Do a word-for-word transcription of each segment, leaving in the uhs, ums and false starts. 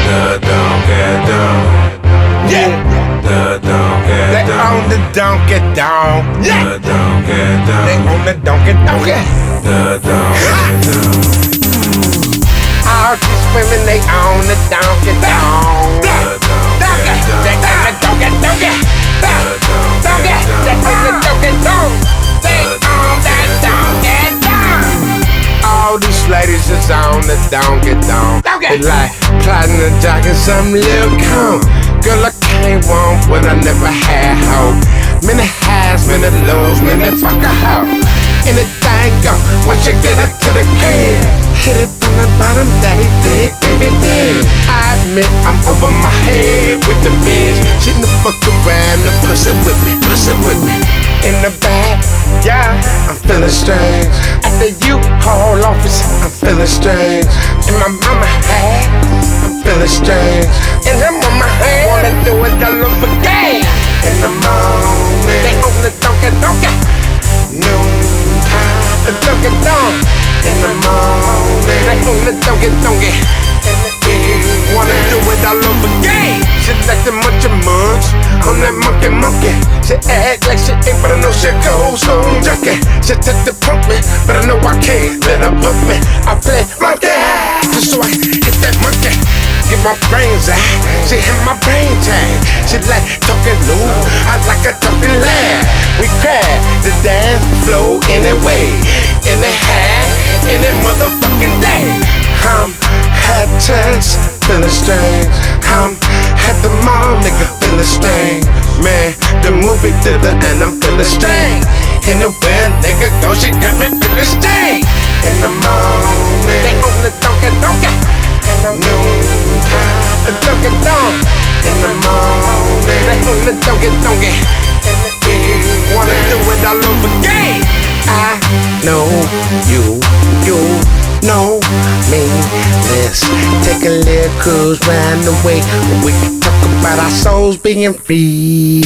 The Donkey Donk. Yeah. The Donkey They Donk. own the Donkey Donk. Yeah. The Donkey They Donk. own the Donkey Donk. The Donkey Donk. All these women, they own the Donkey Donk. The Donkey They Donk. own the Donkey Donkey. The Donkey. Donkey They Donk. own the Donkey Donk. They own that Donkey Donk. All these ladies is on the Donkey Donk. They like plotting and jocking some little cone. Girl, I can't want what I never had, ho. Many highs, many lows, many fuck a hoe. Anything go, once you get it to the kid. Hit it from the bottom, daddy dick, baby dick. I admit I'm over my head with the bitch. She the fuck around the pussy with me, pussy with me. In the back, yeah, I'm feeling strange. At the U-Haul office, I'm feeling strange. In my mama hat, I'm feeling strange. In her mama hat, wanna do it all over again. In the morning, they own the Donkey Donkey. Noontime, the Donkey Donk. In the morning, they own the Donkey Donkey. In the evening, wanna do it all over again. She like the munchy munch on that monkey monkey. She act like she ain't, but I know she goes on junkie. She took the pump me, but I know I can't let her pump me. I play monkey, just so I hit that monkey. Get my brains out, she hit my brain tag. She like talking low, I like a talking loud. We crack the dance flow anyway, in the hat, any motherfucking day. I'm had chance, feeling strange. I'm at the mall, nigga, feeling strange. Man, the movie did it and I'm feeling strange. Anywhere nigga go, she got me feeling strange. In the morning, they own the Donkey Donkey. In the noontime, the Donkey Donk. In the morning, they own the Donkey Donkey. In the evening, wanna do it all over again. I know you, you know me. Let's take a little cruise round the way where we can talk about our souls being free.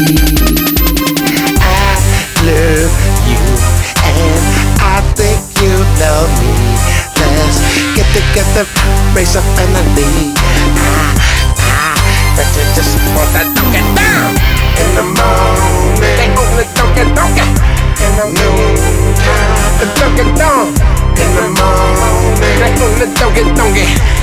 I love you and I think you love me. Let's get together, raise up and I lead. I, I bet you just want that Donkey down. In the morning, they own the Donkey Donkey. In the noontime, the Donkey Donk. In the morning, they own the Donkey Donkey.